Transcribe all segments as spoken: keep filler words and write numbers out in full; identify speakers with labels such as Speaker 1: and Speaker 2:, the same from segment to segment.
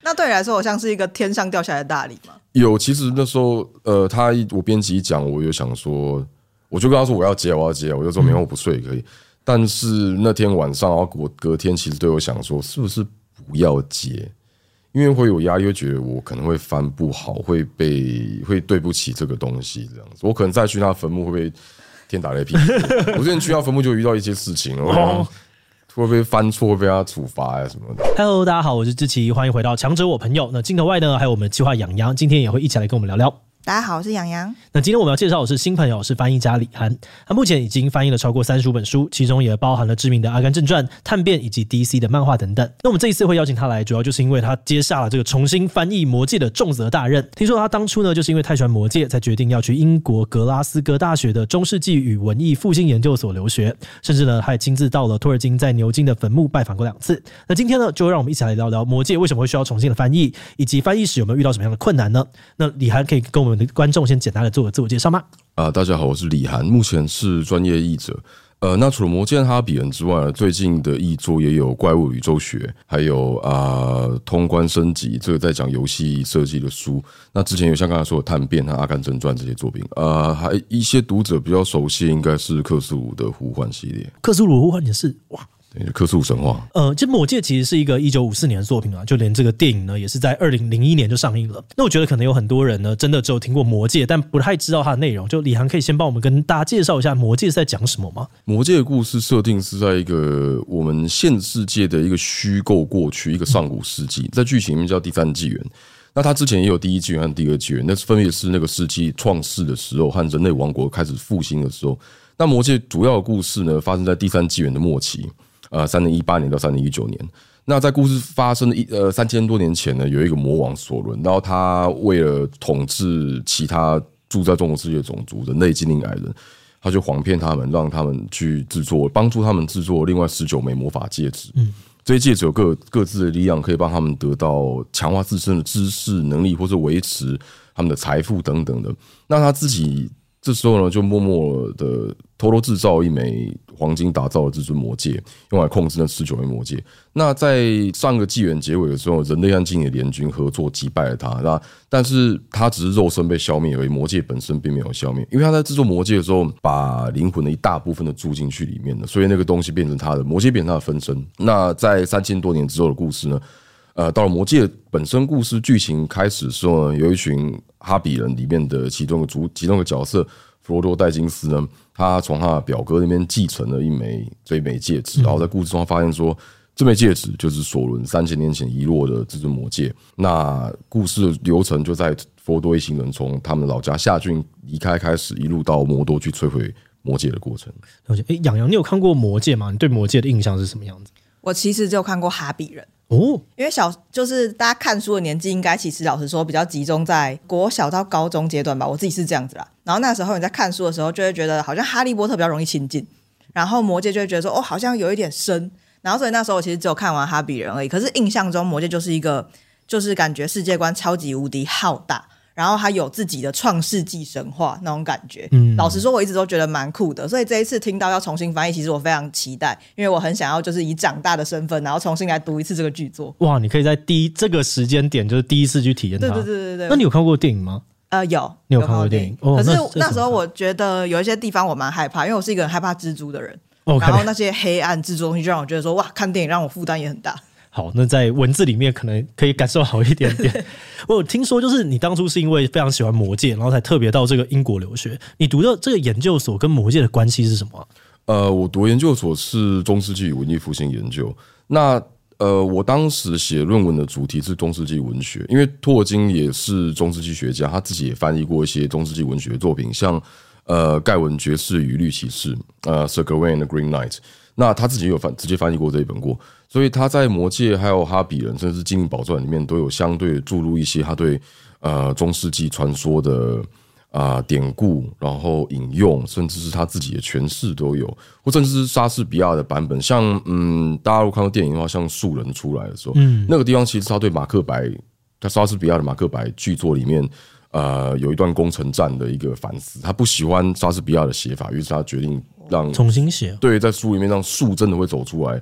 Speaker 1: 那对你来说，我像是一个天上掉下来的大礼吗？
Speaker 2: 有，其实那时候，呃，他我编辑一讲，我有想说，我就跟他说我要接，我要接，我就说明天我不睡也可以。嗯、但是那天晚上，然后我隔天其实都有想说，是不是不要接？因为会有压力，会觉得我可能会翻不好，会被会对不起这个东西这样子。我可能再去他坟墓会被天打雷劈。我之前去他坟墓就遇到一些事情了。哦，会不会翻错，会被他处罚呀什么的
Speaker 3: ？Hello， 大家好，我是志祺，欢迎回到强者我朋友。那镜头外呢，还有我们的企划洋洋，今天也会一起来跟我们聊聊。
Speaker 1: 大家好，我是洋洋。
Speaker 3: 那今天我们要介绍的是新朋友，是翻译家李涵。他目前已经翻译了超过三十五本书，其中也包含了知名的《阿甘正传》、《探变》以及 D C 的漫画等等。那我们这一次会邀请他来，主要就是因为他接下了这个重新翻译《魔戒》的重责大任。听说他当初呢，就是因为太喜欢《魔戒》，才决定要去英国格拉斯哥大学的中世纪与文艺复兴研究所留学，甚至呢，还亲自到了托尔金在牛津的坟墓拜访过两次。那今天呢，就让我们一起来聊聊《魔戒》为什么会需要重新的翻译，以及翻译时有没有遇到什么样的困难呢？那李涵可以跟我们的观众先简单的做个自我介绍吗？
Speaker 2: 啊，大家好，我是李涵，目前是专业译者。呃，那除了《魔戒》哈比人之外，最近的译作也有《怪物宇宙学》，还有啊、呃《通关升级》，这个在讲游戏设计的书。那之前有像刚才说的《探变》和《阿甘正传》这些作品，呃，还一些读者比较熟悉，应该是克苏鲁的呼唤系列。
Speaker 3: 克苏鲁呼唤也是哇。
Speaker 2: 克苏鲁神话，
Speaker 3: 呃，这《魔戒》其实是一个一九五四年的作品啊，就连这个电影呢，也是在二零零一年就上映了。那我觉得可能有很多人呢，真的只有听过《魔戒》，但不太知道它的内容。就李涵可以先帮我们跟大家介绍一下《魔戒》是在讲什么吗？
Speaker 2: 《魔戒》的故事设定是在一个我们现世界的一个虚构过去，一个上古世纪，在剧情里面叫第三纪元。那它之前也有第一纪元和第二纪元，那分别是那个世纪创世的时候和人类王国开始复兴的时候。那《魔戒》主要的故事呢，发生在第三纪元的末期。呃，三零一八年到三零一九年，那在故事发生的一呃三千多年前呢，有一个魔王索伦，然后他为了统治其他住在中国世界的种族人类、精灵、矮人，他就谎骗他们，让他们去制作，帮助他们制作另外十九枚魔法戒指。嗯，这些戒指有各各自的力量，可以帮他们得到强化自身的知识能力，或者维持他们的财富等等的。那他自己这时候呢，就默默的偷偷制造一枚黄金打造的至尊魔戒，用来控制那十九枚魔戒。那在上个纪元结尾的时候，人类和精灵联军合作击败了他。那但是他只是肉身被消灭而已，魔戒本身并没有消灭，因为他在制作魔戒的时候，把灵魂的一大部分都注进去里面了，所以那个东西变成他的魔戒，变成他的分身。那在三千多年之后的故事呢？呃，到了魔戒本身故事剧情开始的时候呢，有一群哈比人里面的其中的主其中的角色弗罗多戴金斯呢，他从他的表哥那边继承了一枚这一枚戒指，然后在故事中发现说，这枚戒指就是索伦三千年前遗落的至尊魔戒。那故事的流程就在弗罗多一行人从他们老家夏郡离开开始，一路到魔多去摧毁魔戒的过程。
Speaker 3: 哎，洋洋，你有看过魔戒吗？你对魔戒的印象是什么样子？
Speaker 1: 我其实只有看过哈比人。
Speaker 3: 哦，
Speaker 1: 因为小就是大家看书的年纪，应该其实老实说比较集中在国小到高中阶段吧，我自己是这样子啦。然后那时候你在看书的时候，就会觉得好像哈利波特比较容易亲近，然后魔戒就会觉得说哦，好像有一点深。然后所以那时候我其实只有看完哈比人而已。可是印象中魔戒就是一个，就是感觉世界观超级无敌浩大。然后他有自己的创世纪神话那种感觉，嗯，老实说我一直都觉得蛮酷的，所以这一次听到要重新翻译，其实我非常期待，因为我很想要就是以长大的身份，然后重新来读一次这个剧作。
Speaker 3: 哇，你可以在第一这个时间点就是第一次去体验它。
Speaker 1: 对对对对对。
Speaker 3: 那你有看过电影吗？
Speaker 1: 呃，有，
Speaker 3: 你有看过电影？
Speaker 1: 哦、可是 那, 那时候我觉得有一些地方我蛮害怕，因为我是一个很害怕蜘蛛的人， okay. 然后那些黑暗蜘蛛东西就让我觉得说，哇，看电影让我负担也很大。
Speaker 3: 好，那在文字里面可能可以感受好一点点。我有听说，就是你当初是因为非常喜欢魔戒，然后才特别到这个英国留学。你读的这个研究所跟魔戒的关系是什么、啊？
Speaker 2: 呃，我读研究所是中世纪文艺复兴研究。那呃，我当时写论文的主题是中世纪文学，因为托尔金也是中世纪学家，他自己也翻译过一些中世纪文学作品，像呃盖文爵士与绿骑士，呃 Sir Gawain and the Green Knight。那他自己也有翻直接翻译过这一本过，所以他在魔戒还有哈比人甚至精灵宝钻里面都有相对注入一些他对呃中世纪传说的啊、呃、典故，然后引用，甚至是他自己的诠释都有，或甚至是莎士比亚的版本。像嗯，大家如果看过电影的话，像树人出来的时候，嗯，那个地方其实他对马克白，他莎士比亚的马克白剧作里面。呃，有一段攻城战的一个反思，他不喜欢莎士比亚的写法，于是他决定让
Speaker 3: 重新写。
Speaker 2: 对，在书里面让树真的会走出来，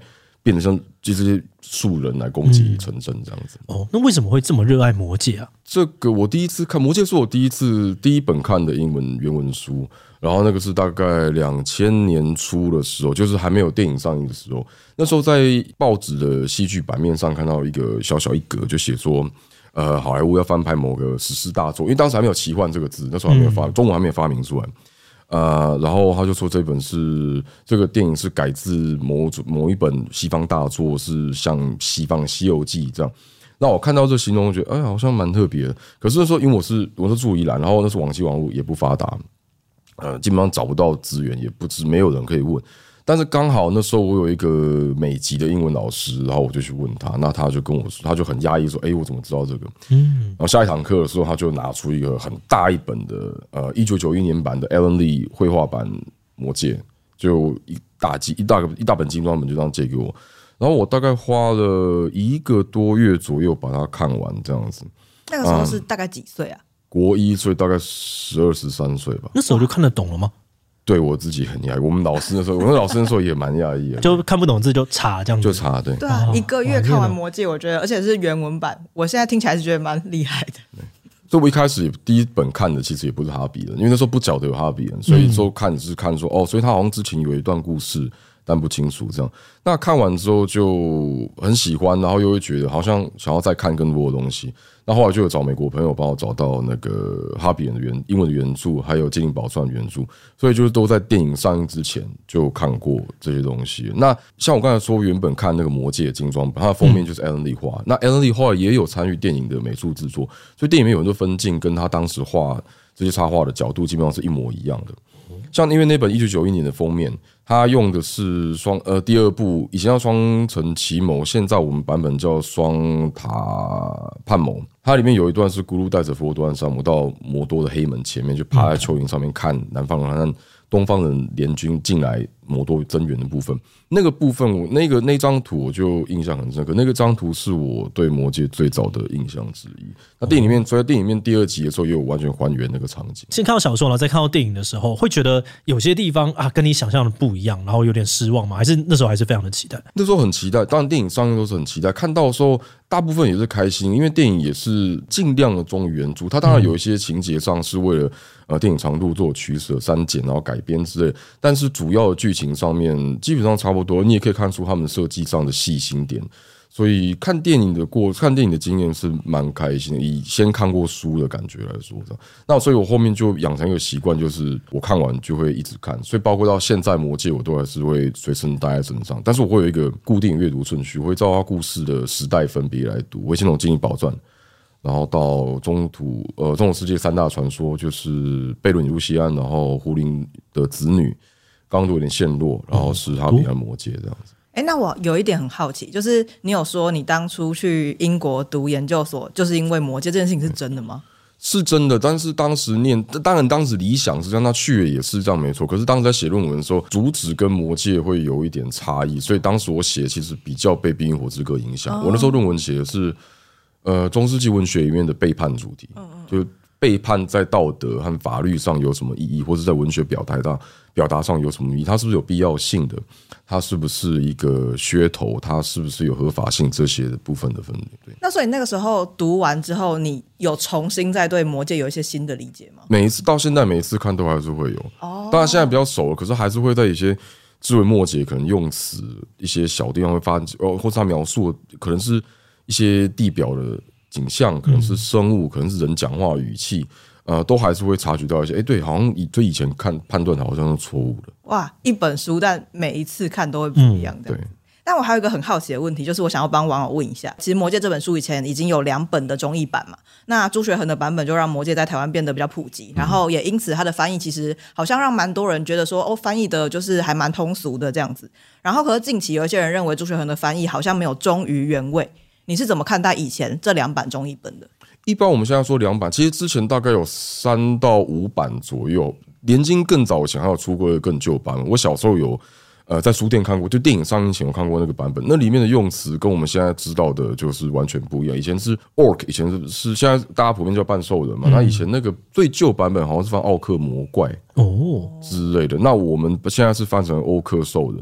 Speaker 2: 变得像这些素人来攻击城镇这样子。
Speaker 3: 嗯、哦，那为什么会这么热爱魔戒啊？
Speaker 2: 这个我第一次看《魔戒》是我第一次第一本看的英文原文书，然后那个是大概两千年初的时候，就是还没有电影上映的时候。那时候在报纸的戏剧版面上看到一个小小一格，就写说，呃，好莱坞要翻拍某个史诗大作，因为当时还没有奇幻这个字，那时候还没有发，中文还没有发明出来。呃，然后他就说这本是这个电影是改自某某一本西方大作，是像西方《西游记》这样。那我看到这形容，觉得哎，好像蛮特别的。可是那时候因为我是我是住宜兰，然后那时候网际网络也不发达，呃，基本上找不到资源，也不知没有人可以问。但是刚好那时候我有一个美籍的英文老师，然后我就去问他，那他就跟我说，他就很压抑说，哎，我怎么知道这个？嗯，然后下一堂课的时候，他就拿出一个很大一本的呃一九九一年版的 Alan Lee 绘画版《魔戒》，就一大集一大个一大本精装本就这样借给我。然后我大概花了一个多月左右把它看完，这样子。
Speaker 1: 那个时候是大概几岁啊？
Speaker 2: 嗯、国一，所以大概十二十三岁吧。
Speaker 3: 那时候就看得懂了吗？
Speaker 2: 对我自己很讶异，我们老师那时候，我们老师那时候也蛮讶异的，
Speaker 3: 就看不懂字就查这样子，
Speaker 2: 就查对。
Speaker 1: 对啊，哦、一个月看完《魔戒》，我觉得，而且是原文版，我现在听起来是觉得蛮厉害的。
Speaker 2: 所以我一开始第一本看的其实也不是哈比人，因为那时候不晓得有哈比人，所以说看是看说、嗯、哦，所以他好像之前有一段故事。但不清楚这样，那看完之后就很喜欢，然后又会觉得好像想要再看更多的东西。那后来就有找美国朋友帮我找到那个哈比人的原英文的原著，还有《精灵宝钻》原著，所以就是都在电影上映之前就看过这些东西。那像我刚才说，原本看那个《魔戒》精装本，它的封面就是 Alan Lee 画，那 Alan Lee 后来也有参与电影的美术制作，所以电影里面有很多分镜跟他当时画这些插画的角度基本上是一模一样的。像因为那本一九九一年的封面，它用的是双呃第二部，以前叫双城奇谋，现在我们版本叫双塔叛谋。它里面有一段是咕噜带着佛多和山姆到摩多的黑门前面，就趴在蚯蚓上面看南方人和东方人联军进来摩多增援的部分。那个部分我那个那张图我就印象很深刻，那个张图是我对魔戒最早的印象之一。那电影里面，所以在电影里面第二集的时候也有完全还原那个场景。
Speaker 3: 先看到小说了，再看到电影的时候，会觉得有些地方啊跟你想象的不一样，然后有点失望吗？还是那时候还是非常的期待？
Speaker 2: 那时候很期待，当然电影上映都是很期待。看到的时候，大部分也是开心，因为电影也是尽量的忠于原著。它当然有一些情节上是为了呃电影长度做取舍、删减，然后改编之类，但是主要的剧情上面基本上差不多。你也可以看出他们设计上的细心点。所以看电影的过看电影的经验是蛮开心的，以先看过书的感觉来说，那所以我后面就养成一个习惯，就是我看完就会一直看，所以包括到现在《魔戒》我都还是会随身带在身上，但是我会有一个固定阅读顺序，我会照它故事的时代分别来读，我会先从《精灵宝钻》，然后到中土呃中土世界三大传说，就是贝伦与露西安，然后胡林的子女，刚刚都有点陷落，然后是哈比和魔戒这样子。
Speaker 1: 哎，那我有一点很好奇，就是你有说你当初去英国读研究所，就是因为魔戒这件事情是真的吗？
Speaker 2: 是真的，但是当时念，当然当时理想是这样，他去了也是这样没错。可是当时在写论文的时候，主旨跟魔戒会有一点差异，所以当时我写其实比较被《冰与火之歌》影响。哦、我那时候论文写的是，呃，中世纪文学里面的背叛主题，嗯嗯就背叛在道德和法律上有什么意义，或者在文学表达上表达上有什么意义？它是不是有必要性的？它是不是一个噱头？它是不是有合法性？这些的部分的分类。对。
Speaker 1: 那所以那个时候读完之后，你有重新再对魔戒有一些新的理解吗？
Speaker 2: 每一次到现在，每一次看都还是会有。哦。当然现在比较熟了，可是还是会在一些枝微末节，可能用词一些小地方会发，哦，或者他描述的可能是一些地表的景象，可能是生物，可能是人讲话语气。呃，都还是会察觉到一些，哎，对，好像对以前看判断好像是错误的。
Speaker 1: 哇，一本书，但每一次看都会不一样的。嗯、对。但我还有一个很好奇的问题，就是我想要帮网友问一下，其实《魔戒》这本书以前已经有两本的中译版嘛，那朱学恒的版本就让《魔戒》在台湾变得比较普及，然后也因此它的翻译其实好像让蛮多人觉得说，哦，翻译的就是还蛮通俗的这样子。然后可是近期有一些人认为朱学恒的翻译好像没有忠于原味，你是怎么看待以前这两版中译本的？
Speaker 2: 一般我们现在说两版，其实之前大概有三到五版左右，联经更早以前还有出过更旧版。我小时候有呃在书店看过，就电影上映前有看过那个版本，那里面的用词跟我们现在知道的就是完全不一样。以前是 orc， 以前是是现在大家普遍叫半兽人嘛，那、嗯、以前那个最旧版本好像是翻奥克魔怪哦之类的，那我们现在是翻成欧克兽人。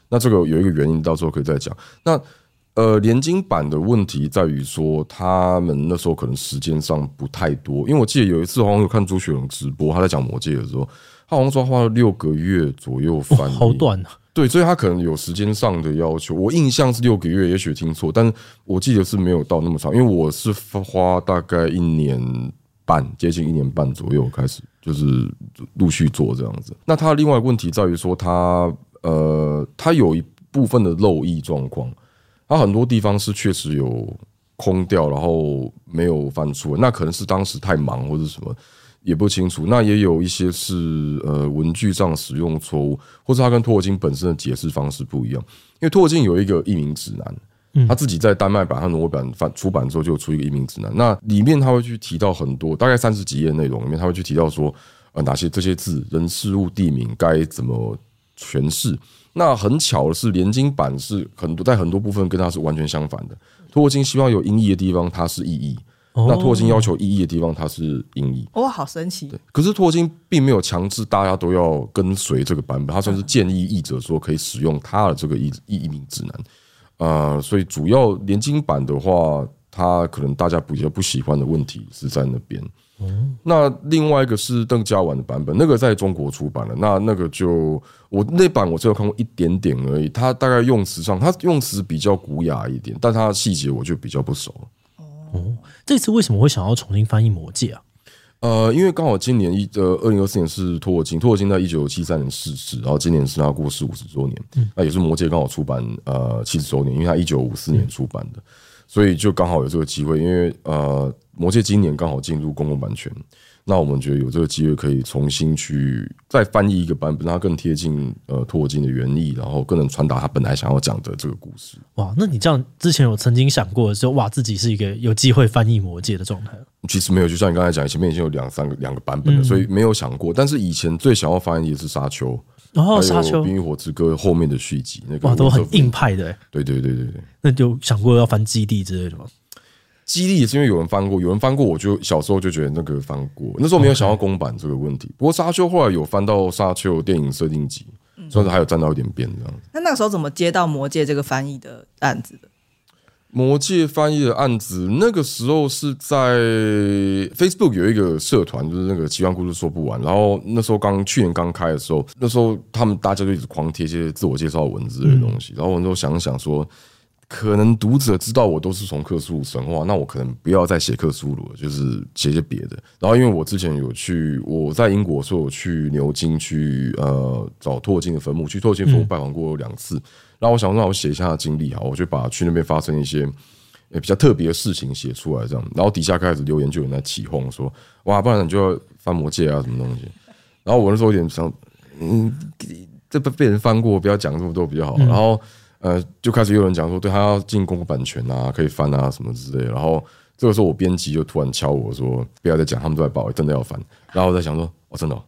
Speaker 2: 那这个有一个原因，到时候可以再讲。那呃，联经版的问题在于说，他们那时候可能时间上不太多，因为我记得有一次好像有看朱雪荣直播，他在讲魔戒的时候，他好像说花了六个月左右翻译，
Speaker 3: 哦、好短啊。
Speaker 2: 对，所以他可能有时间上的要求。我印象是六个月，也许听错，但是我记得是没有到那么长，因为我是花大概一年半，接近一年半左右开始，就是陆续做这样子。那他另外一个问题在于说他，他呃，他有一部分的漏译状况。它很多地方是确实有空掉，然后没有翻出来，那可能是当时太忙或者什么，也不清楚。那也有一些是呃文具上使用错误，或者它跟托尔金本身的解释方式不一样。因为托尔金有一个译名指南，他自己在丹麦版和挪威版翻出版之后就有出一个译名指南，那里面他会去提到很多，大概三十几页内容里面，他会去提到说，呃哪些这些字、人、事物、地名该怎么诠释。那很巧的是，联经版是很多在很多部分跟它是完全相反的。托尔金希望有音译的地方，它是意译；哦、那托尔金要求意译的地方，它是音译。
Speaker 1: 哇，好神奇！
Speaker 2: 对，可是托尔金并没有强制大家都要跟随这个版本，他算是建议译者说可以使用他的这个译译名指南。呃，所以主要联经版的话，它可能大家比较不喜欢的问题是在那边。嗯、那另外一个是邓家婉的版本，那个在中国出版了。那那个就我那版我只有看过一点点而已。它大概用词上，它用词比较古雅一点，但它的细节我就比较不熟。
Speaker 3: 哦，这次为什么会想要重新翻译《魔戒》啊？
Speaker 2: 呃，因为刚好今年一呃二零二四年是托尔金，托尔金在一九七三年逝世，然后今年是他过世五十周年，嗯、那也是《魔戒》刚好出版呃七十周年，因为他一九五四年出版的，嗯、所以就刚好有这个机会，因为呃。魔戒今年刚好进入公共版权，那我们觉得有这个机会可以重新去再翻译一个版本，让它更贴近呃托尔金的原意，然后更能传达他本来想要讲的这个故事。
Speaker 3: 哇，那你这样之前有曾经想过说，哇，自己是一个有机会翻译魔戒的状态？
Speaker 2: 其实没有，就像你刚才讲，前面已经有两三个两个版本了，嗯、所以没有想过。但是以前最想要翻译的是沙丘。
Speaker 3: 哦，沙丘、
Speaker 2: 冰与火之歌后面的续集，那个
Speaker 3: 哇，都很硬派的。
Speaker 2: 对对对对对，
Speaker 3: 那就想过要翻基地之类的吗？
Speaker 2: 基地也是因为有人翻过，有人翻过，我就小时候就觉得那个翻过，那时候没有想到公版这个问题。不过沙丘后来有翻到沙丘电影设定集，算是还有沾到一点边这样子。
Speaker 1: 那那个时候怎么接到魔戒这个翻译的案子的？
Speaker 2: 魔戒翻译的案子，那个时候是在 Facebook 有一个社团，就是那个奇幻故事说不完。然后那时候刚去年刚开的时候，那时候他们大家就一直狂贴一些自我介绍文字的东西。然后我那时候想想说，可能读者知道我都是从克苏鲁神话，那我可能不要再写克苏鲁了，就是写些别的。然后因为我之前有去，我在英国，所以我去牛津去呃找托尔金的坟墓，去托尔金坟墓拜访过两次。然后我想让我写一下经历，好，我就把去那边发生一些比较特别的事情写出来，这样。然后底下开始留言，就有人在起哄说：“哇，不然你就要翻魔戒啊，什么东西？”然后我那时候有点想，嗯，这被人翻过，不要讲这么多比较好。然后呃，就开始有人讲说，对他要进公共版权啊，可以翻啊什么之类的。然后这个时候，我编辑就突然敲我说：“不要再讲，他们都在报，真的要翻。”然后我在想说：“哦，真的、哦。”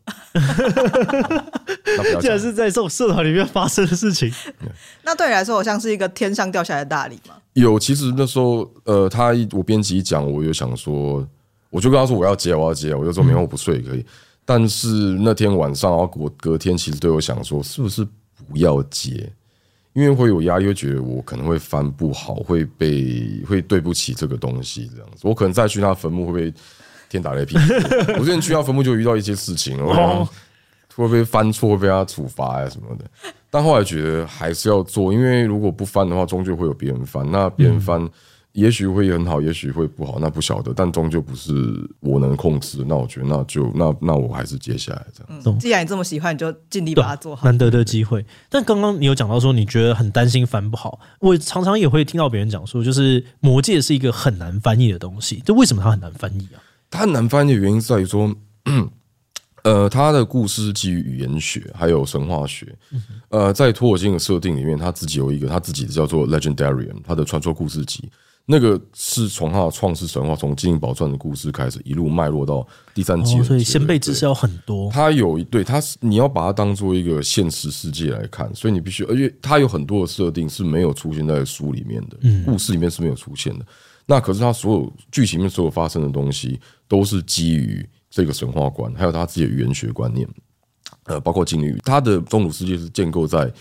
Speaker 3: 竟然是在这种社团里面发生的事情。
Speaker 1: 那对你来说，我像是一个天上掉下来的大礼吗？
Speaker 2: 有，其实那时候，呃，他我编辑一讲，我就想说，我就跟他说我要接，我要接，我就说明天我不睡也可以。嗯、但是那天晚上，然后我隔天其实对我想说，是不是不要接？因为会有压力，会觉得我可能会翻不好，会被会对不起这个东西，这样子。我可能再去他坟墓会被天打雷劈。我之前去他坟墓就遇到一些事情，哦、会不会翻错，会被他处罚呀、啊、什么的。但后来觉得还是要做，因为如果不翻的话，终究会有别人翻。那别人翻，也许会很好，也许会不好，那不晓得。但终究不是我能控制。那我觉得，那就那那我还是接下来这样。
Speaker 1: 嗯、既然你这么喜欢，你就尽力把它做好。
Speaker 3: 难得的机会。但刚刚你有讲到说，你觉得很担心翻不好。我常常也会听到别人讲说，就是《魔戒》是一个很难翻译的东西。这为什么它很难翻译啊？
Speaker 2: 它很难翻译的原因在于说。呃，他的故事是基于语言学还有神话学。呃，在托尔金的设定里面，他自己有一个他自己的叫做 Legendarium， 他的传说故事集。那个是从他的创世神话，从金银宝钻的故事开始，一路脉络到第三季、哦。
Speaker 3: 所以先辈知识要很多。
Speaker 2: 他有一对，他是你要把它当做一个现实世界来看，所以你必须，而且他有很多的设定是没有出现在书里面的，嗯、故事里面是没有出现的。那可是他所有剧情里面所有发生的东西，都是基于这个神话观，还有他自己的语言学观念，呃，包括金语，他的中土世界是建构在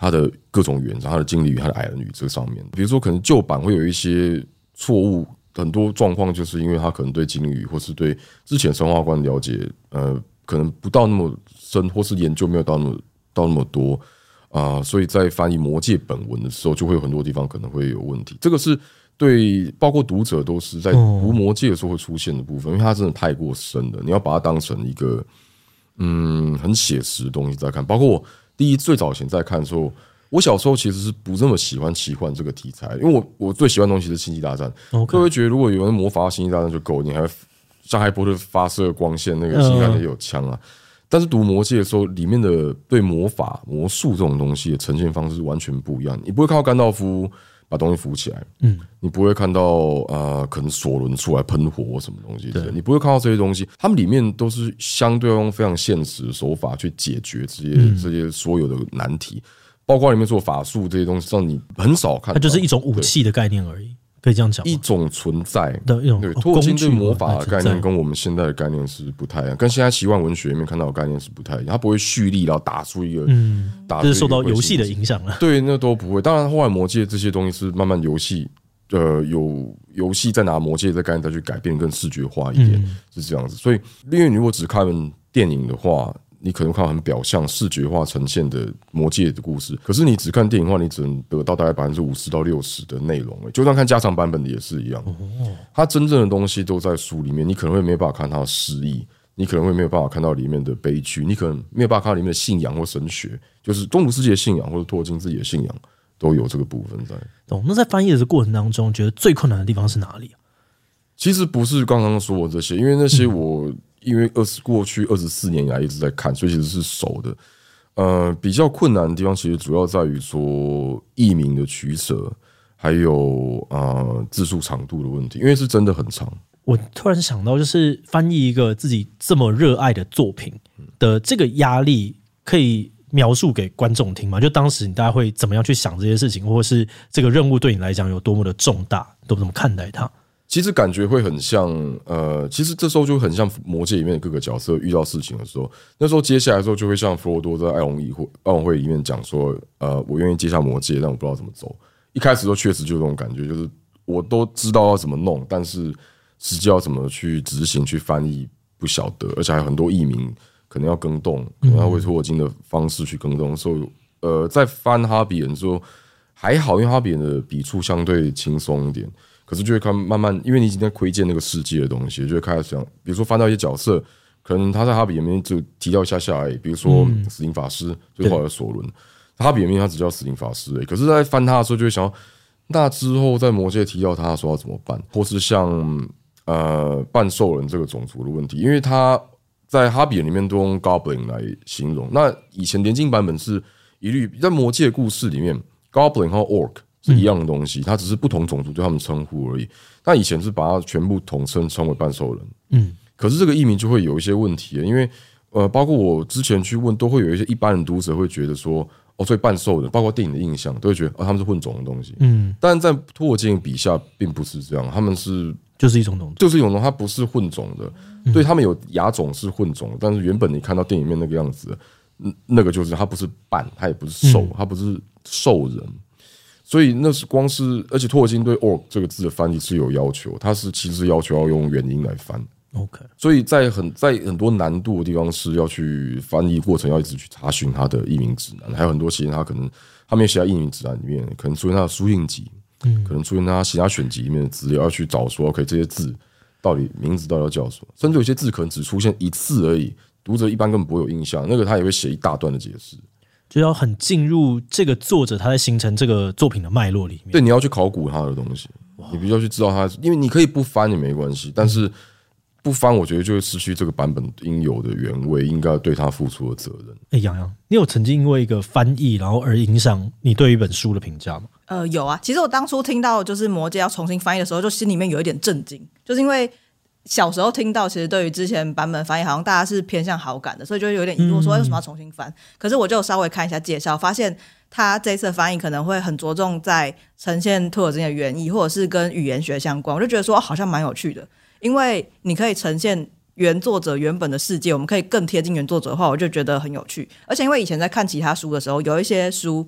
Speaker 2: 它的各种原则，它的精灵语、它的矮人语这上面。比如说，可能旧版会有一些错误，很多状况就是因为它可能对精灵语或是对之前神话观了解，呃，可能不到那么深，或是研究没有到那么到那么多啊、呃，所以在翻译魔戒本文的时候，就会有很多地方可能会有问题。这个是对包括读者都是在读魔戒的时候会出现的部分，因为它真的太过深了，你要把它当成一个嗯很写实的东西在看。包括我第一最早前在看的时候，我小时候其实是不这么喜欢奇幻这个题材，因为我我最喜欢的东西是星际大战，各位觉得如果有人魔法星际大战就够，你还像哈利波特发射光线，那个星际大战也有枪啊。但是读魔戒的时候，里面的对魔法、魔术这种东西的呈现方式完全不一样。你不会看到甘道夫把东西扶起来，嗯，你不会看到呃，可能索伦出来喷火什么东西的，你不会看到这些东西。他们里面都是相对用非常现实的手法去解决这些、嗯、这些所有的难题，包括里面做法术这些东西，让你很少看到。
Speaker 3: 它就是一种武器的概念而已。可以这样讲，
Speaker 2: 一种存在
Speaker 3: 的一种
Speaker 2: 对拓金对魔法的概念跟我们现在的概念是不太一样，跟现在奇幻文学里面看到的概念是不太一样。它不会蓄力然后打出一个，嗯，打出一个，
Speaker 3: 就是受到游戏的影响了。
Speaker 2: 对，那都不会。当然，后来魔戒这些东西是慢慢游戏，呃，有游戏再拿魔戒的概念再去改变，更视觉化一点，嗯、是这样子。所以，因为你如果只看电影的话，你可能看很表象、视觉化呈现的魔戒的故事，可是你只看电影的话，你只能得到大概百分之五十到六十的内容。就算看加长版本的也是一样，它真正的东西都在书里面，你可能会没办法看它的诗意，你可能会没有办法看到里面的悲剧，你可能没有办法看到里面的信仰或神学，就是中古世界的信仰或者拓金自己的信仰都有这个部分在。
Speaker 3: 懂？那在翻译的过程当中，觉得最困难的地方是哪里？
Speaker 2: 其实不是刚刚说的这些，因为那些我。嗯因为二十过去二十四年以来一直在看，所以其实是熟的。呃，比较困难的地方其实主要在于说译名的取舍，还有呃字数长度的问题，因为是真的很长。
Speaker 3: 我突然想到，就是翻译一个自己这么热爱的作品的这个压力，可以描述给观众听吗？就当时你大概会怎么样去想这些事情，或者是这个任务对你来讲有多么的重大，都怎么看待它？
Speaker 2: 其实感觉会很像，呃，其实这时候就很像魔戒里面的各个角色遇到事情的时候，那时候接下来的时候就会像弗罗多在艾隆议会、艾隆会里面讲说，呃，我愿意接下魔戒，但我不知道怎么走。一开始都确实就有这种感觉，就是我都知道要怎么弄，但是实际要怎么去执行、去翻译不晓得，而且还有很多译名可能要更动，可能要为托尔金的方式去更动。所以，呃，在翻哈比人的时候还好，因为哈比人的笔触相对轻松一点。可是就会看慢慢，因为你已经在窥见那个世界的东西，就会开始想，比如说翻到一些角色，可能他在哈比里面就提到一下下而已，比如说死灵法师，就是后来的索伦，哈比里面他只叫死灵法师而已。可是，在翻他的时候，就会想，那之后在魔戒提到他的时候要怎么办？或是像呃半兽人这个种族的问题，因为他在哈比里面都用 Goblin 来形容。那以前联经版本是一律在魔戒故事里面 ，Goblin 和 Orc。是一样的东西，它只是不同种族对他们称呼而已。那以前是把它全部统称称为半兽人，嗯，可是这个译名就会有一些问题，因为呃，包括我之前去问，都会有一些一般的读者会觉得说，哦，所以半兽人，包括电影的印象，都会觉得哦，他们是混种的东西，嗯，但在托尔金笔下并不是这样，他们是
Speaker 3: 就是一种种族，
Speaker 2: 就是一种种，它不是混种的，嗯、对他们有亚种是混种，但是原本你看到电影里面那个样子，那个就是它不是半，它也不是兽，它不是兽人。所以那是光是，而且托尔金对 orc 这个字的翻译是有要求，他是其实要求要用原音来翻。
Speaker 3: OK，
Speaker 2: 所以在很在很多难度的地方是要去翻译过程，要一直去查询它的译名指南，还有很多其他可能他没有写在译名指南里面，可能出现他的书印集，嗯，可能出现他其他选集里面的资料，要去找说 OK 这些字到底名字到底要叫什么，甚至有些字可能只出现一次而已，读者一般根本不会有印象，那个他也会写一大段的解释。
Speaker 3: 就要很进入这个作者他在形成这个作品的脉络里面。
Speaker 2: 对，你要去考古他的东西，你必须要去知道他，因为你可以不翻也没关系，但是不翻，我觉得就会失去这个版本应有的原味，应该对他付出的责任。
Speaker 3: 哎、欸，洋洋，你有曾经因为一个翻译，然后而影响你对一本书的评价吗？
Speaker 1: 呃，有啊。其实我当初听到就是《魔戒》要重新翻译的时候，就心里面有一点震惊，就是因为小时候听到，其实对于之前版本翻译，好像大家是偏向好感的，所以就有点疑惑说为什么要重新翻？嗯、可是我就稍微看一下介绍，发现他这次的翻译可能会很着重在呈现托尔金的原意，或者是跟语言学相关。我就觉得说、哦、好像蛮有趣的，因为你可以呈现原作者原本的世界，我们可以更贴近原作者的话，我就觉得很有趣。而且因为以前在看其他书的时候，有一些书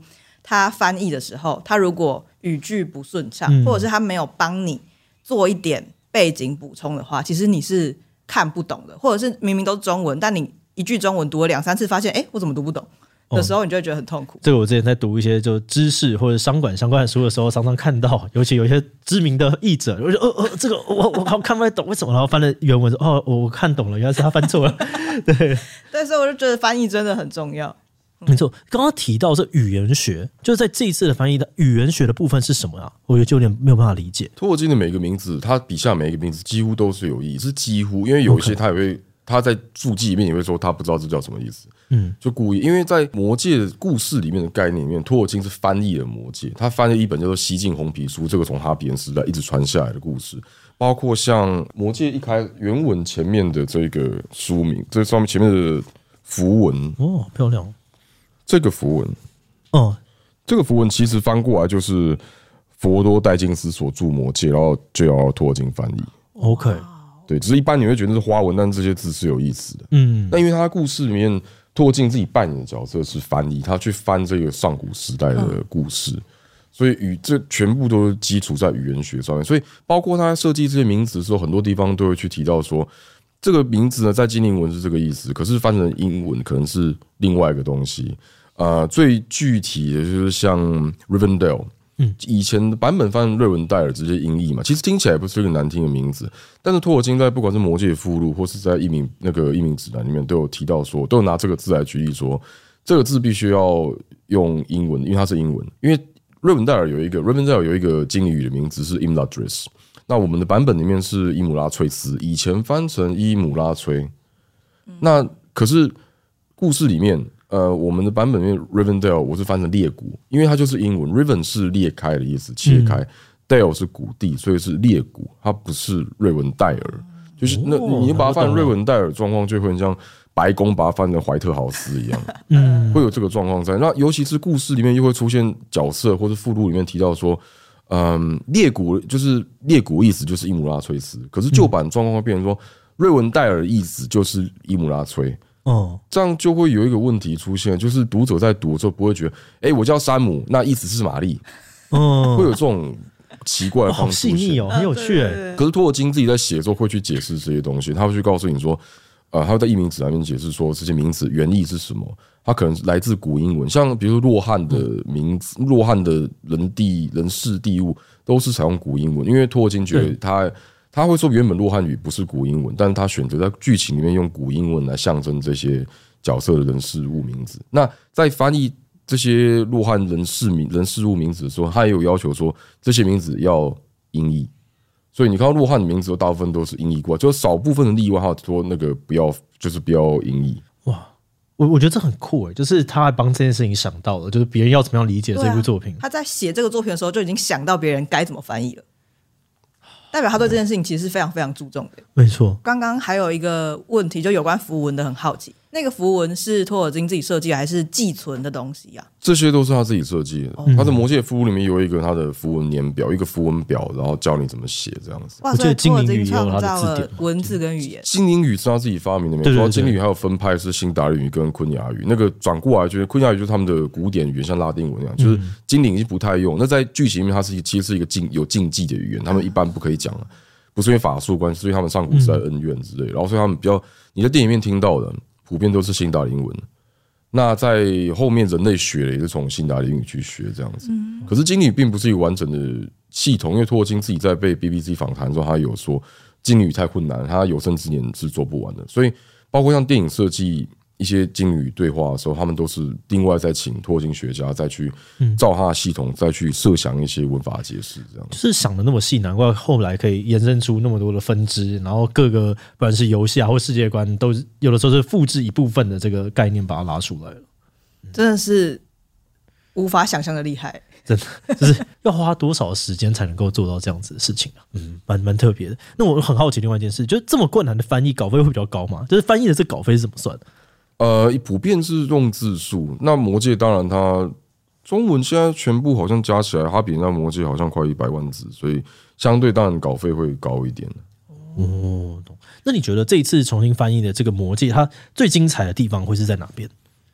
Speaker 1: 他翻译的时候，他如果语句不顺畅，
Speaker 3: 嗯、
Speaker 1: 或者是他没有帮你做一点背景补充的话，其实你是看不懂的，或者是明明都是中文，但你一句中文读了两三次，发现哎，我怎么读不懂的时候，你就会觉得很痛苦。
Speaker 3: 这个我之前在读一些就知识或者商管相关的书的时候，常常看到，尤其有一些知名的译者，我就呃呃，这个我我好看不太懂，为什么？然后翻了原文说，哦，我看懂了，原来是他翻错了。对
Speaker 1: 对，所以我就觉得翻译真的很重要。
Speaker 3: 没错，刚刚提到这语言学，就在这一次的翻译的语言学的部分是什么啊？我觉得就有点没有办法理解。
Speaker 2: 托尔金的每个名字，他笔下每一个名字几乎都是有意义，是几乎，因为有一些他也会。Okay.他在注记里面也会说他不知道这叫什么意思，嗯，就故意，因为在魔戒的故事里面的概念里面，托尔金是翻译了魔戒，他翻译一本叫做《西晋红皮书》，这个从哈比人时代一直传下来的故事，包括像魔戒一开原文前面的这个书名，这上面前面的符文
Speaker 3: 哦，漂亮，
Speaker 2: 这个符文，
Speaker 3: 哦，
Speaker 2: 这个符文其实翻过来就是佛罗多戴金斯所著魔戒，然后就要托尔金翻译
Speaker 3: ，OK。
Speaker 2: 对，只是一般你会觉得是花文，但这些字是有意思的。
Speaker 3: 嗯，
Speaker 2: 那因为他故事里面托尔金自己扮演的角色是翻译，他去翻这个上古时代的故事，嗯、所以语这全部都是基础在语言学上面。所以包括他在设计这些名词的时候，很多地方都会去提到说，这个名字呢在精灵文是这个意思，可是翻成英文可能是另外一个东西。呃，最具体的就是像 Rivendell。嗯，以前的版本翻瑞文戴尔直接音译嘛，其实听起来不是一个难听的名字，但是托尔金在不管是魔戒附录或是在译名那个译名指南里面都有提到说，都有拿这个字来举例说，这个字必须要用英文，因为它是英文。因为瑞文戴尔有一个瑞文戴尔有一个精灵语的名字是 Imladris， 那我们的版本里面是伊姆拉崔斯，以前翻成伊姆拉崔，那可是故事里面。呃，我们的版本里面 Rivendell 我是翻成裂谷，因为它就是英文 ，Riven 是裂开的意思，切开、嗯、，Dale 是谷地，所以是裂谷，它不是瑞文戴尔，就是那你把它翻成瑞文戴尔状况，就会很像白宫把它翻成怀特豪斯一样，嗯，会有这个状况在。那尤其是故事里面又会出现角色或者附录里面提到说，嗯，裂谷就是裂谷意思就是伊姆拉崔斯，可是旧版状况会变成说瑞文戴尔意思就是伊姆拉崔。哦，这样就会有一个问题出现，就是读者在读的时候不会觉得，哎、欸，我叫山姆，那意思是玛丽，哦，会有这种奇怪的方式出现，
Speaker 3: 好细腻哦，很有趣哎。
Speaker 2: 可是托尔金自己在写的时候会去解释这些东西，他会去告诉你说，呃，他会在译名指南里面解释说这些名词原意是什么，它可能来自古英文，像比如说洛汗的名字，洛汗的人地人事地物都是采用古英文，因为托尔金觉得他。他会说原本洛汗语不是古英文，但是他选择在剧情里面用古英文来象征这些角色的人事物名字。那在翻译这些洛汗人事名人事物名字的时候，他也有要求说这些名字要音译。所以你看到洛汗的名字大部分都是音译过来，就少部分的例外，他说那个不要就是不要音译。
Speaker 3: 哇，我我觉得这很酷诶，就是他还帮这件事情想到了，就是别人要怎么样理解这部作品。
Speaker 1: 啊、他在写这个作品的时候就已经想到别人该怎么翻译了。代表他对这件事情其实是非常非常注重的。
Speaker 3: 没错，
Speaker 1: 刚刚还有一个问题，就有关符文的，很好奇，那个符文是托尔金自己设计还是寄存的东西啊？这些都是他自己设计的。哦、他的魔戒附录里面有一个他的符文年表，一个符文表，然后教你怎么写这样子。 哇，所以托尔金创造了文字跟语言。
Speaker 2: 精灵语是他自己发明的，没错。精灵语还有分派是辛达利语跟昆雅语，那个转过来就是昆雅语就是他们的古典语言，像拉丁文一样，就是精灵已经不太用。那在剧情里面，它是其实是一个禁有禁忌的语言，他们一般不可以讲了。不是因为法术关系，所以他们上古时代恩怨之类的，然后所以他们比较你在电影里面听到的普遍都是辛达林文。那在后面人类学也是从辛达林语去学这样子。可是精灵语并不是一个完整的系统，因为托尔金自己在被 B B C 访谈的时候，他有说精灵语太困难，他有生之年是做不完的。所以包括像电影设计一些精灵语对话的时候，他们都是另外再请托尔金学家再去照他的系统，再去设想一些文法解释，这样
Speaker 3: 就是想的那么细，难怪后来可以延伸出那么多的分支，然后各个不管是游戏啊或世界观，都有的时候是复制一部分的这个概念把它拉出来了，
Speaker 1: 真的是无法想象的厉害。
Speaker 3: 真的就是要花多少时间才能够做到这样子的事情啊？嗯，蛮蛮特别的。那我很好奇另外一件事，就是这么困难的翻译，稿费会比较高吗？就是翻译的这稿费是怎么算的？
Speaker 2: 呃，普遍是用字数。那魔戒当然它中文现在全部好像加起来，它比那魔戒好像快一百万字，所以相对当然稿费会高一点。
Speaker 3: 哦，懂。那你觉得这一次重新翻译的这个魔戒，它最精彩的地方会是在哪边？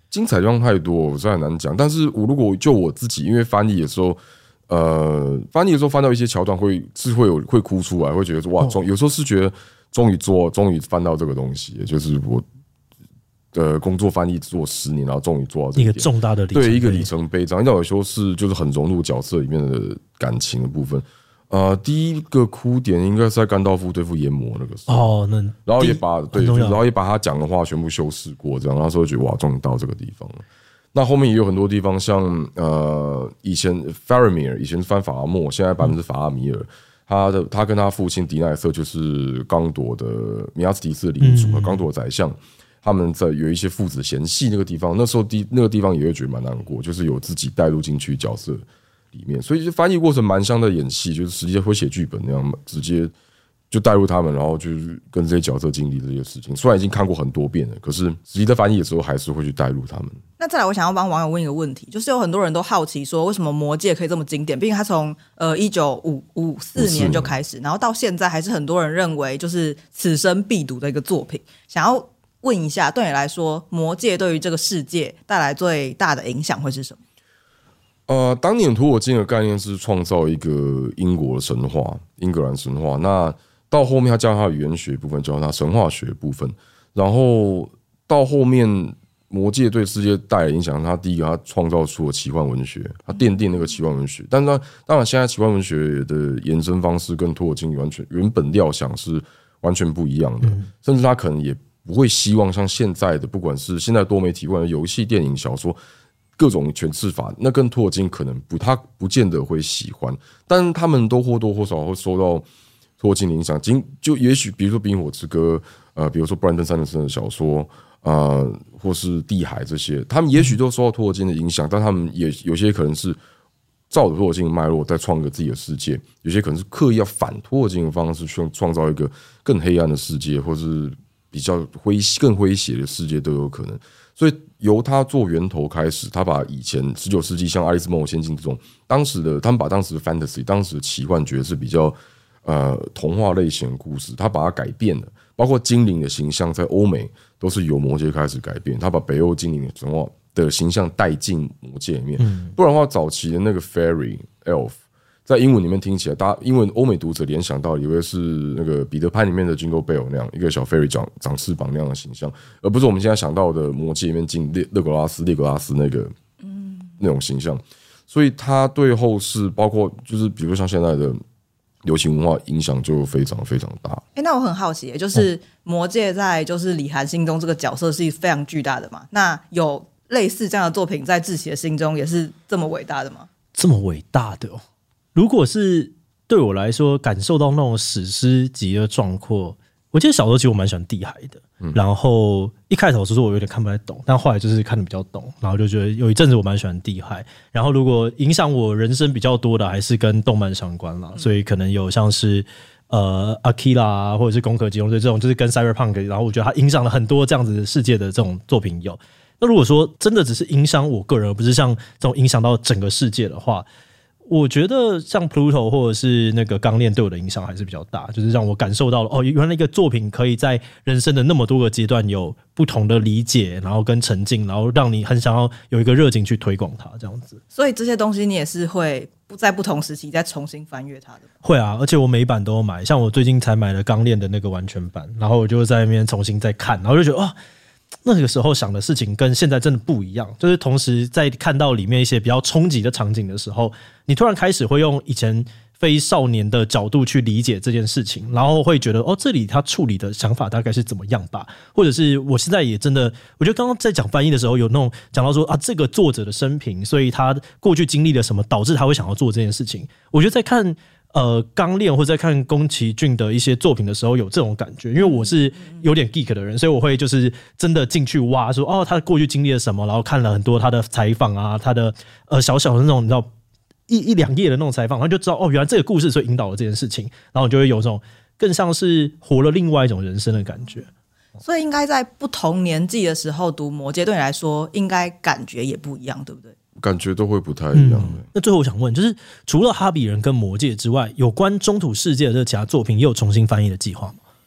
Speaker 2: 精彩地方太多，我实在很难讲。但是我如果就我自己，因为翻译的时候，呃，翻译的时候翻到一些桥段会是会有会哭出来，会觉得说哇，终有时候是觉得终于做，终于翻到这个东西，就是我呃工作翻译做十年，然后终于做到这
Speaker 3: 一个重大的里程碑，
Speaker 2: 对一个里程碑。这样有时候是就是很融入角色里面的感情的部分。呃，第一个哭点应该是在甘道夫对付炎魔那个时候，
Speaker 3: 哦，那
Speaker 2: 然后也把对，然后也把他讲的话全部修饰过，这样，那时候觉得哇，终于到这个地方了。那后面也有很多地方，像呃，以前 Faramir 以前是翻法拉莫，现在版本是法拉米尔。他的他跟他父亲迪奈瑟就是刚铎的米亚斯提斯的领主和刚铎的宰相，他们在有一些父子嫌隙那个地方，那时候地那个地方也会觉得蛮难过，就是有自己带入进去角色里面，所以翻译过程蛮像在演戏，就是直接会写剧本那样，直接就带入他们，然后就是跟这些角色经历这些事情。虽然已经看过很多遍了，可是实际在翻译的时候还是会去带入他们。
Speaker 1: 那再来，我想要帮网友问一个问题，就是有很多人都好奇说，为什么《魔戒》可以这么经典？毕竟它从呃一九五四年就开始，然后到现在还是很多人认为就是此生必读的一个作品。想要问一下，对你来说，《魔戒》对于这个世界带来最大的影响会是什么？
Speaker 2: 呃，当年托尔金的概念是创造一个英国的神话，英格兰神话。那到后面他加上他的语言学部分，加上他神话学部分，然后到后面魔戒对世界带来影响，他第一个他创造出了奇幻文学，他奠定那个奇幻文学。但是当然，现在奇幻文学的延伸方式跟托尔金完全原本料想是完全不一样的，嗯、甚至他可能也不会希望像现在的，不管是现在多媒体，不管是游戏、电影、小说。各种诠释法，那跟托尔金可能不，他不见得会喜欢，但他们都或多或少会受到托尔金的影响。就也许，比如说《冰火之歌》，呃，比如说布兰登·山德森的小说，呃，或是《地海》这些，他们也许都受到托尔金的影响，但他们也有些可能是照着托尔金的脉络再创一个自己的世界，有些可能是刻意要反托尔金的方式去创造一个更黑暗的世界，或是比较诙更诙谐的世界都有可能。所以由他做源头开始，他把以前十九世纪像《爱丽丝梦游仙境》这种当时的，他们把当时的 fantasy、当时的奇幻觉得是比较呃童话类型的故事，他把它改变了，包括精灵的形象在欧美都是由魔戒开始改变，他把北欧精灵的神话的形象带进魔戒里面，不然的话，早期的那个 fairy elf。在英文里面听起来，大家英文欧美读者联想到以为是那个彼得潘里面的 Jingle Bell 那样一个小 fairy 长长翅膀那样的形象，而不是我们现在想到的魔戒里面进勒格拉斯、列格拉斯那个那种形象。所以他对后世，包括就是比如像现在的流行文化影响就非常非常大。
Speaker 1: 欸、那我很好奇，就是魔戒在就是李涵心中这个角色是非常巨大的嘛？那有类似这样的作品在志祺的心中也是这么伟大的吗？
Speaker 3: 这么伟大的哦。如果是对我来说感受到那种史诗级的壮阔，我记得小时候其实我蛮喜欢地海的、嗯、然后一开头的时候我有点看不太懂，但后来就是看得比较懂，然后就觉得有一阵子我蛮喜欢地海。然后如果影响我人生比较多的还是跟动漫相关啦、嗯、所以可能有像是呃 Akira 啊，或者是攻壳机动队这种就是跟 Cyberpunk， 然后我觉得它影响了很多这样子世界的这种作品有。那如果说真的只是影响我个人，而不是像这种影响到整个世界的话，我觉得像 Pluto 或者是那个钢炼对我的影响还是比较大，就是让我感受到了哦，原来一个作品可以在人生的那么多个阶段有不同的理解，然后跟沉浸，然后让你很想要有一个热情去推广它这样子。
Speaker 1: 所以这些东西你也是会在不同时期再重新翻阅它的？
Speaker 3: 会啊，而且我每一版都有买，像我最近才买了钢炼的那个完全版，然后我就在那边重新再看，然后就觉得哦，那个时候想的事情跟现在真的不一样，就是同时在看到里面一些比较冲击的场景的时候，你突然开始会用以前非少年的角度去理解这件事情，然后会觉得哦，这里他处理的想法大概是怎么样吧，或者是我现在也真的，我觉得刚刚在讲翻译的时候有那种讲到说啊，这个作者的生平，所以他过去经历了什么，导致他会想要做这件事情。我觉得在看呃，钢炼或者在看宫崎骏的一些作品的时候有这种感觉，因为我是有点 geek 的人，所以我会就是真的进去挖说哦，他过去经历了什么，然后看了很多他的采访啊，他的呃小小的那种你知道一一两页的那种采访，然后就知道哦，原来这个故事所以引导了这件事情，然后你就会有种更像是活了另外一种人生的感觉。
Speaker 1: 所以应该在不同年纪的时候读魔戒，对你来说应该感觉也不一样，对不对？
Speaker 2: 感觉都会不太一样的、嗯。
Speaker 3: 那最后我想问，就是除了哈比人跟魔戒之外，有关中土世界的这其他作品也有重新翻译的计划吗？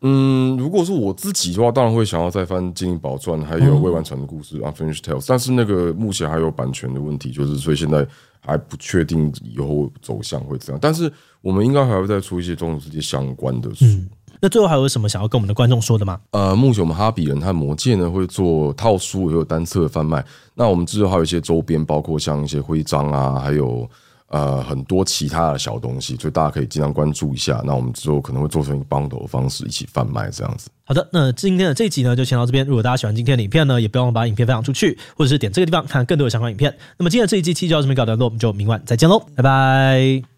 Speaker 2: 嗯，如果是我自己的话，当然会想要再翻《精灵宝传》，还有未完成的故事《Unfinished Tales》，但是那个目前还有版权的问题，就是所以现在还不确定以后走向会怎样。但是我们应该还会再出一些中土世界相关的书。嗯，
Speaker 3: 那最后还有什么想要跟我们的观众说的吗？
Speaker 2: 呃，目前我们哈比人和魔戒呢会做套书，也有单册的贩卖。那我们之后还有一些周边，包括像一些徽章啊，还有呃很多其他的小东西，所以大家可以尽量关注一下。那我们之后可能会做成一个 bundle 的方式一起贩卖这样子。
Speaker 3: 好的，那今天的这一集呢就先到这边。如果大家喜欢今天的影片呢，也不要忘了把影片分享出去，或者是点这个地方看更多的相关影片。那么今天的这一集期就到这边告一段落，我们就明晚再见喽，拜拜。